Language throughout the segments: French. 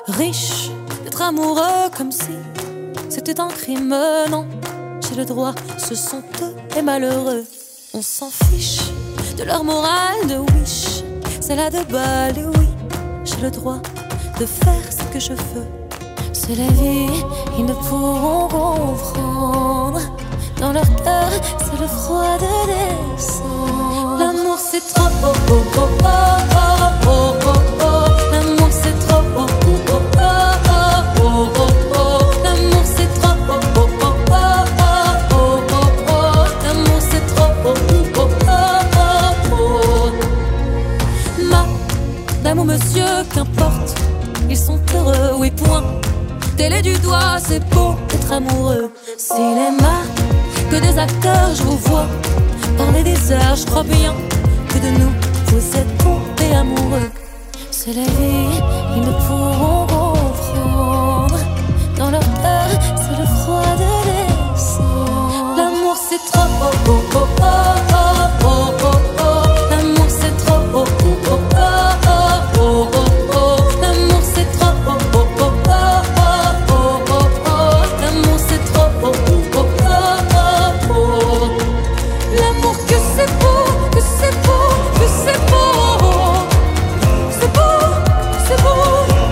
Riche d'être amoureux comme si c'était un crime, non. J'ai le droit, ce sont eux les malheureux. On s'en fiche de leur morale de wish. C'est là de balle, oui. J'ai le droit de faire ce que je veux. C'est la vie, ils ne pourront comprendre. Dans leur cœur, c'est le froid de décembre. L'amour c'est trop, oh oh oh oh oh oh oh oh. L'amour c'est trop, oh oh oh oh oh oh oh. L'amour c'est trop, oh oh oh oh oh oh oh. L'amour c'est trop, oh oh oh oh oh. Madame ou monsieur, qu'importe, ils sont heureux, oui point. Télé du doigt, c'est beau d'être amoureux. Cinéma, que des acteurs, je vous vois parler des heures, je crois bien que de nous, vous êtes tombés amoureux. C'est la vie, ils ne pourront comprendre. Dans leur cœur, c'est le froid de décembre. L'amour c'est trop, oh oh oh oh oh oh oh oh. L'amour c'est trop, oh oh oh oh oh oh oh. L'amour c'est trop, oh oh oh oh oh oh oh. L'amour c'est trop, oh oh oh oh oh. L'amour que c'est beau, que c'est beau, que c'est beau. C'est beau, c'est beau.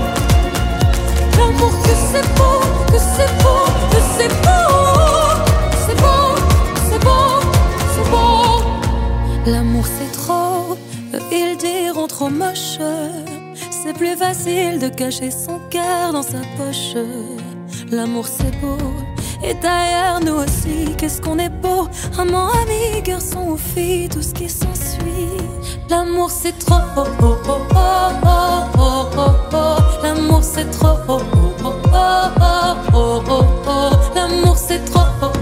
L'amour que c'est beau, que c'est beau, que c'est beau. C'est beau, c'est beau, c'est beau. L'amour c'est trop, ils diront trop moche. C'est plus facile de cacher son cœur dans sa poche. L'amour c'est beau, et d'ailleurs nous aussi, qu'est-ce qu'on est beau. Amant, ami, garçon ou fille, tout ce qui s'ensuit. L'amour c'est trop, oh oh oh oh oh oh oh oh. L'amour c'est trop, oh oh oh oh oh oh oh oh. L'amour c'est trop, oh